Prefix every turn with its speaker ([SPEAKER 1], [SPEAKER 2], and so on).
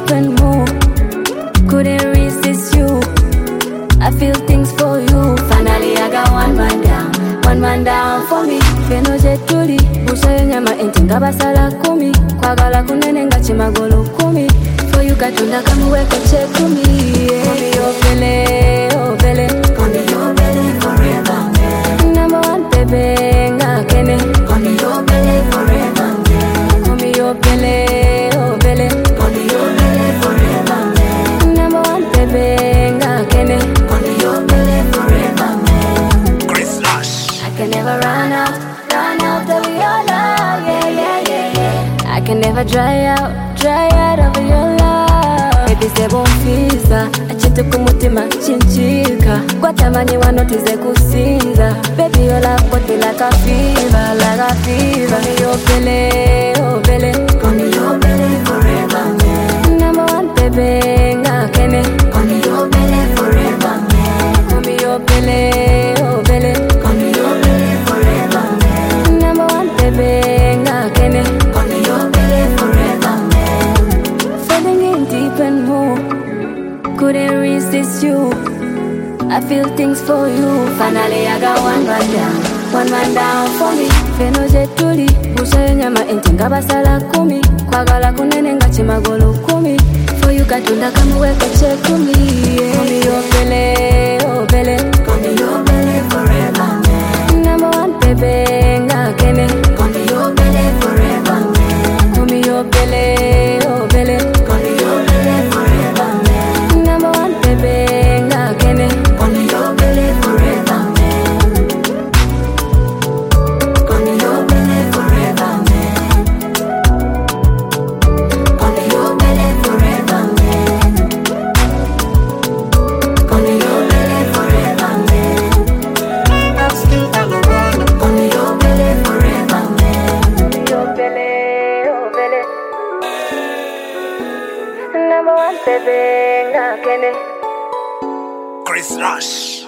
[SPEAKER 1] deep and more. Couldn't resist you. I feel things for you. Finally I got one man down for me. Feno jetuli, busha nyama enti ngabasala kumi. Kwagala kunene nga chimagolo kumi. For you katunda kamuweke chekumi. Mommy your belly, oh belly. Mommy your belly forever, man. Number one baby, nga kene. Mommy your belly forever, man. Mommy your belly, oh belly. Mommy your belly forever, man. Number one baby, nga kene. Mommy your belly forever, man.
[SPEAKER 2] Chris Lush.
[SPEAKER 1] I can never run out of your love, yeah, yeah, yeah, yeah. I can never dry out of your love. Baby se bonfisa, achite kumutima chinchika. Kwa tamani wanotize kusinza. Baby your love body like a fever, like a fever. Call me your belly, oh belly. Call me your belly forever, man. Number one baby, nga kene. Call me your belly forever, man. Call me your belly, oh belly. Call me your belly forever, man. Number one baby, nga kene. Call me your belly forever, man. Falling in deep and more. Couldn't resist you. I feel things for you. Finally I got one man down for me. Feno jetuli, busha nyama enti ngabasala kumi. Kwagala kunene nga chimagolo kumi. For you katunda kamuweke chekumi. Call me your belly, oh belly. Call me your belly forever, man. Number one baby, nga kene. Call me your belly forever, man. Call me your belly, oh belly. Call me your belly forever, man. Number one baby, nga kene. Call me your belly forever, man. Call me your belly forever, man. Call me your belly forever, man. Call me your belly forever, man. Call me your belly forever, man. Your belly, oh belly. Number one baby, nga kene.
[SPEAKER 2] Chris Lush.